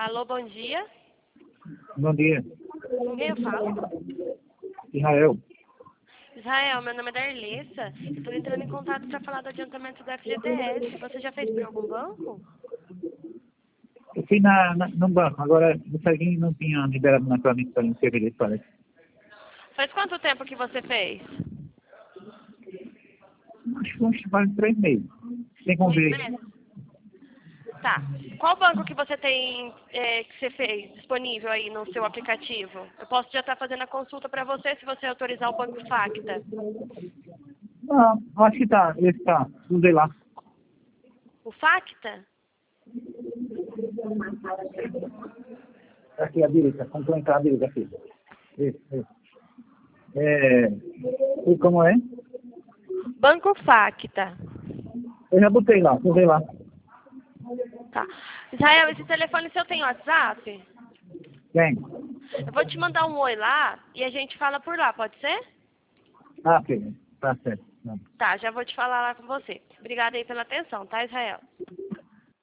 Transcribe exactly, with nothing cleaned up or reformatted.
Alô, bom dia. Bom dia. Com quem eu falo? Israel. Israel, meu nome é Darlessa. Estou entrando em contato para falar do adiantamento do F G T S. Você já fez por algum banco? Eu fui na, na, no banco, agora o Serguinho não tinha liberado naturalmente para mim servir, parece. Faz quanto tempo que você fez? Acho que uns quase três meses. Sem Três conver. meses? Tá. Qual banco que você tem, é, que você fez disponível aí no seu aplicativo? Eu posso já estar fazendo a consulta para você se você autorizar o Banco Facta. Não, acho que tá, esse tá. Usei lá. O Facta? Aqui à direita, complementar à direita aqui. Isso, isso. É, e como é? Banco Facta. Eu já botei lá, usei lá. Tá. Israel, esse telefone seu tem WhatsApp? Tem. Eu vou te mandar um oi lá e a gente fala por lá, pode ser? Ah, ok. Tá certo. Não. Tá, já vou te falar lá com você. Obrigada aí pela atenção, tá, Israel?